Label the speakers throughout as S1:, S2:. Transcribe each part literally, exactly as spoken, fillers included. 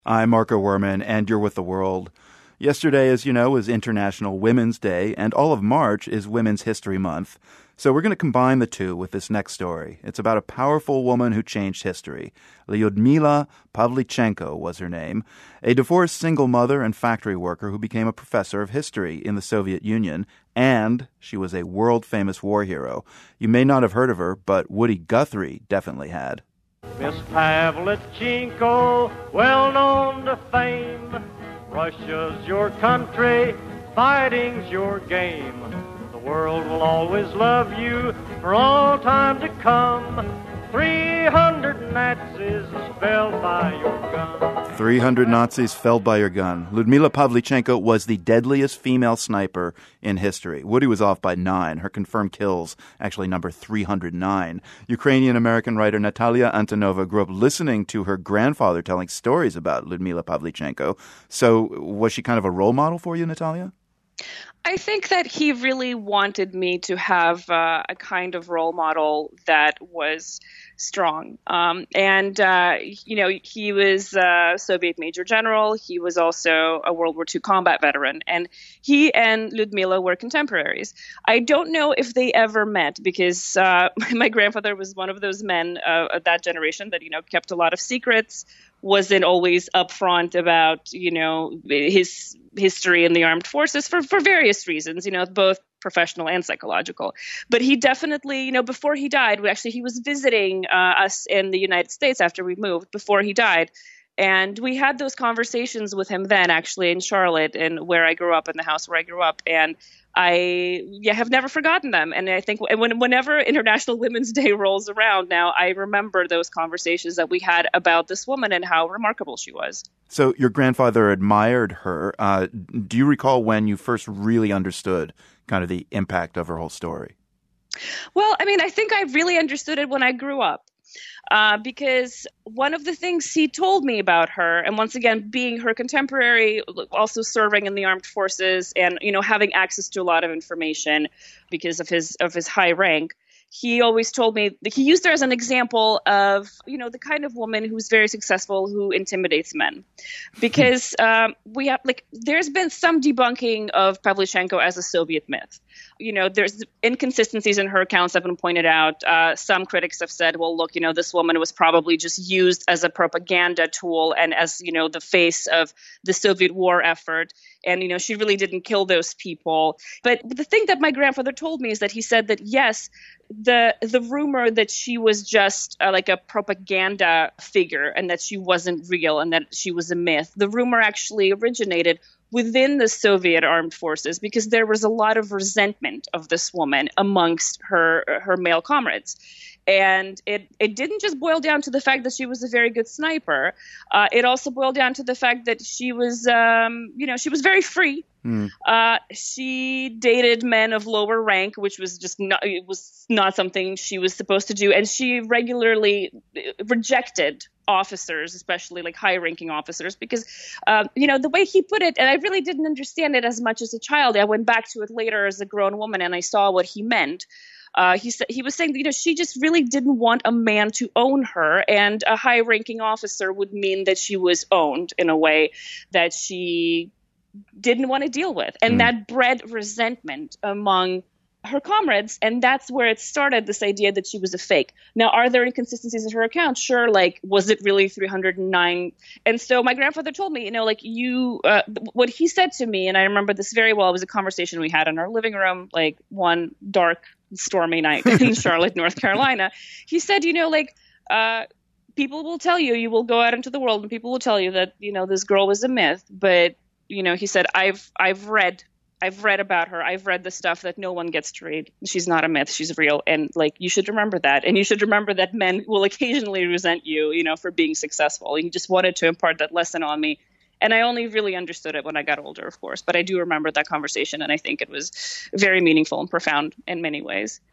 S1: I'm Marco Werman, and you're with The World. Yesterday, as you know, was International Women's Day, and all of March is Women's History Month. So we're going to combine the two with this next story. It's about a powerful woman who changed history. Lyudmila Pavlichenko was her name, a divorced single mother and factory worker who became a professor of history in the Soviet Union, and she was a world-famous war hero. You may not have heard of her, but Woody Guthrie definitely had.
S2: Miss Pavlichenko, well known to fame, Russia's your country, fighting's your game. The world will always love you for all time to come. three hundred Nazis fell by your gun.
S1: three hundred Nazis felled by your gun. Lyudmila Pavlichenko was the deadliest female sniper in history. Woody was off by nine. Her confirmed kills actually number three hundred nine. Ukrainian-American writer Natalia Antonova grew up listening to her grandfather telling stories about Lyudmila Pavlichenko. So was she kind of a role model for you, Natalia?
S3: I think that he really wanted me to have uh, a kind of role model that was strong. Um, and, uh, you know, he was a Soviet major general. He was also a World War Two combat veteran. And he and Lyudmila were contemporaries. I don't know if they ever met because uh, my grandfather was one of those men uh, of that generation that, you know, kept a lot of secrets, wasn't always upfront about, you know, his history in the armed forces for, for various reasons, you know, both professional and psychological. But he definitely, you know, before he died, we actually, he was visiting uh, us in the United States after we moved, before he died. And we had those conversations with him then, actually, in Charlotte, and where I grew up, in the house where I grew up. And I yeah, have never forgotten them. And I think when, whenever International Women's Day rolls around now, I remember those conversations that we had about this woman and how remarkable she was.
S1: So your grandfather admired her. Uh, do you recall when you first really understood kind of the impact of her whole story?
S3: Well, I mean, I think I really understood it when I grew up. Uh, because one of the things he told me about her, and once again, being her contemporary, also serving in the armed forces and, you know, having access to a lot of information because of his of his high rank, he always told me that he used her as an example of, you know, the kind of woman who's very successful, who intimidates men. Because um, we have, like, there's been some debunking of Pavlichenko as a Soviet myth. You know, there's inconsistencies in her accounts have been pointed out. Uh, some critics have said, well, look, you know, this woman was probably just used as a propaganda tool and as, you know, the face of the Soviet war effort. And, you know, she really didn't kill those people. But the thing that my grandfather told me is that he said that, yes, the the rumor that she was just uh, like a propaganda figure and that she wasn't real and that she was a myth, the rumor actually originated within the Soviet armed forces because there was a lot of resentment of this woman amongst her her male comrades. And it, it didn't just boil down to the fact that she was a very good sniper. Uh, it also boiled down to the fact that she was, um, you know, she was very free. Mm. Uh, she dated men of lower rank, which was just not, it was not something she was supposed to do. And she regularly rejected officers, especially like high-ranking officers, because, um, you know, the way he put it, and I really didn't understand it as much as a child. I went back to it later as a grown woman and I saw what he meant. Uh, he said he was saying, you know, she just really didn't want a man to own her, and a high-ranking officer would mean that she was owned in a way that she didn't want to deal with, and mm. that bred resentment among her comrades, and that's where it started, this idea that she was a fake. Now, are there inconsistencies in her account? Sure, like, was it really three hundred nine? And so my grandfather told me, you know, like, you, uh, what he said to me, and I remember this very well, it was a conversation we had in our living room, like, one dark, stormy night in Charlotte, North Carolina. He said, you know, like, uh, people will tell you, you will go out into the world and people will tell you that, you know, this girl was a myth, but, you know, he said, I've, I've read I've read about her. I've read the stuff that no one gets to read. She's not a myth. She's real. And, like, you should remember that. And you should remember that men will occasionally resent you, you know, for being successful. He just wanted to impart that lesson on me. And I only really understood it when I got older, of course. But I do remember that conversation, and I think it was very meaningful and profound in many ways.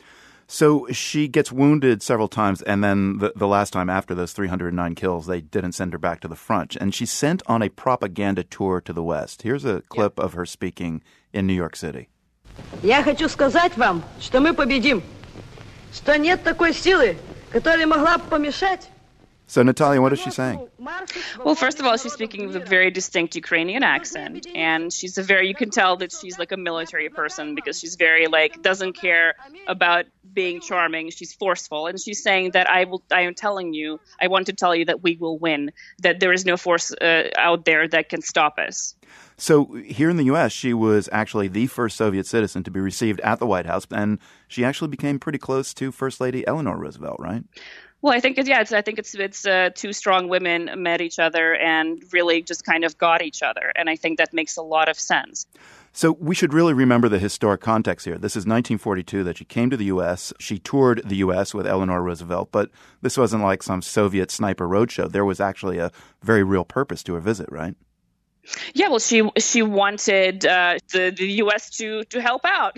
S1: So she gets wounded several times, and then the, the last time after those three hundred nine kills, they didn't send her back to the front. And she's sent on a propaganda tour to the West. Here's a clip yeah. of her speaking in New York City.
S4: Я хочу сказать вам, что мы победим, что нет такой силы, которая могла бы помешать.
S1: So, Natalia, what is she saying?
S3: Well, first of all, she's speaking with a very distinct Ukrainian accent, and she's a very, you can tell that she's like a military person because she's very like, doesn't care about being charming. She's forceful, and she's saying that I will, I am telling you, I want to tell you that we will win, that there is no force uh, out there that can stop us.
S1: So here in the U S, she was actually the first Soviet citizen to be received at the White House, and she actually became pretty close to First Lady Eleanor Roosevelt, right?
S3: Well, I think it, yeah, it's, I think it's it's uh, two strong women met each other and really just kind of got each other, and I think that makes a lot of sense.
S1: So we should really remember the historic context here. This is nineteen forty-two that she came to the U S. She toured the U S with Eleanor Roosevelt, but this wasn't like some Soviet sniper roadshow. There was actually a very real purpose to her visit, right?
S3: Yeah, well, she she wanted uh, the the U S to to help out.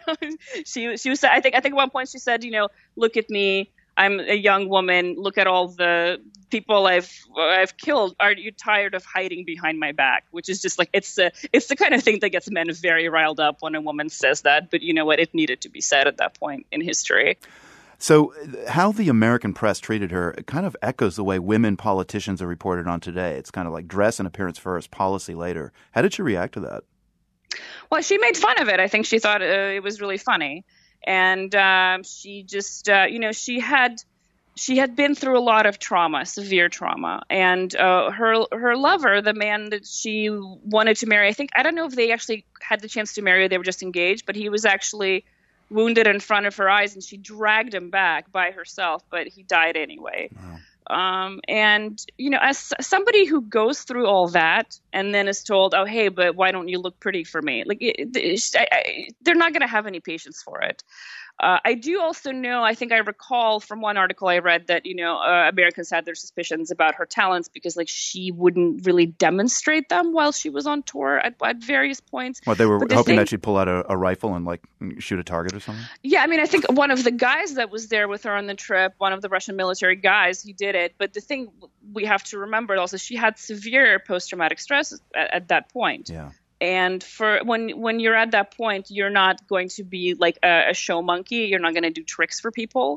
S3: she she was I think I think at one point she said, you know, look at me. I'm a young woman. Look at all the people I've I've killed. Are you tired of hiding behind my back? Which is just like it's the it's the kind of thing that gets men very riled up when a woman says that. But you know what? It needed to be said at that point in history.
S1: So how the American press treated her kind of echoes the way women politicians are reported on today. It's kind of like dress and appearance first, policy later. How did she react to that?
S3: Well, she made fun of it. I think she thought uh, it was really funny. And um, she just, uh, you know, she had she had been through a lot of trauma, severe trauma. And uh, her her lover, the man that she wanted to marry, I think, I don't know if they actually had the chance to marry, they were just engaged, but he was actually wounded in front of her eyes, and she dragged him back by herself, but he died anyway. Wow. Um, and, you know, as somebody who goes through all that and then is told, oh, hey, but why don't you look pretty for me? Like, it, it, I, I, they're not going to have any patience for it. Uh, I do also know, I think I recall from one article I read that, you know, uh, Americans had their suspicions about her talents because, like, she wouldn't really demonstrate them while she was on tour at, at various points.
S1: Well, they were
S3: the
S1: hoping
S3: thing,
S1: that she'd pull out a, a rifle and, like, shoot a target or something?
S3: Yeah, I mean, I think one of the guys that was there with her on the trip, one of the Russian military guys, he did it. But the thing we have to remember also, she had severe post-traumatic stress at, at that point.
S1: Yeah.
S3: And for when when you're at that point, you're not going to be like a, a show monkey. You're not going to do tricks for people.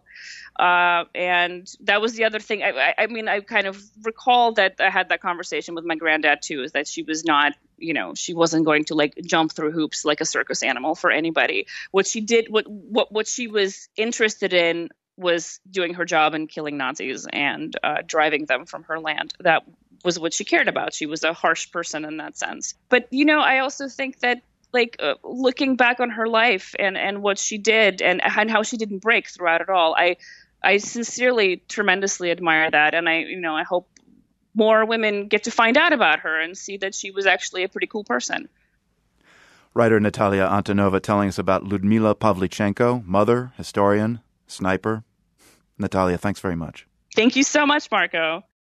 S3: Uh, and that was the other thing. I, I, I mean, I kind of recall that I had that conversation with my granddad, too, is that she was not, you know, she wasn't going to like jump through hoops like a circus animal for anybody. What she did, what what, what she was interested in was doing her job and killing Nazis and uh, driving them from her land. That was what she cared about. She was a harsh person in that sense. But, you know, I also think that, like, uh, looking back on her life and, and what she did and, and how she didn't break throughout it all, I I sincerely, tremendously admire that. And I, you know, I hope more women get to find out about her and see that she was actually a pretty cool person.
S1: Writer Natalia Antonova telling us about Lyudmila Pavlichenko, mother, historian, sniper. Natalia, thanks very much.
S3: Thank you so much, Marco.